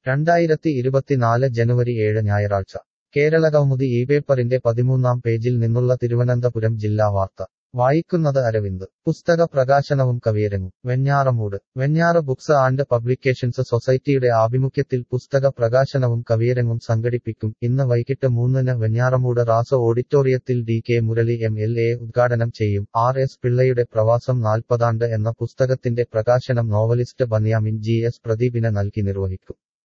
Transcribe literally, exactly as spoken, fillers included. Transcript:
രണ്ടായിരത്തി ഇരുപത്തിനാല് ജനുവരി ഏഴ് ഞായറാഴ്ച കേരളകൗമുദി ഈ പേപ്പറിന്റെ പതിമൂന്നാം പേജിൽ നിന്നുള്ള തിരുവനന്തപുരം ജില്ലാ വാർത്ത വായിക്കുന്നത് അരവിന്ദ്. പുസ്തക പ്രകാശനവും കവിയരങ്ങും Venjaramoodu. Venjaru books and publications സൊസൈറ്റിയുടെ ആഭിമുഖ്യത്തിൽ പുസ്തക പ്രകാശനവും കവിയരങ്ങും സംഘടിപ്പിക്കും. ഇന്ന് വൈകിട്ട് മൂന്നിന് വെഞ്ഞാറമൂട് റാസോ ഓഡിറ്റോറിയത്തിൽ D K Murali M L A ഉദ്ഘാടനം ചെയ്യും. ആർ എസ് പിള്ളയുടെ പ്രവാസം നാൽപ്പതാണ്ട് എന്ന പുസ്തകത്തിന്റെ പ്രകാശനം നോവലിസ്റ്റ് ബന്യാമിൻ ജി എസ് പ്രദീപിന് നൽകി നിർവഹിക്കും.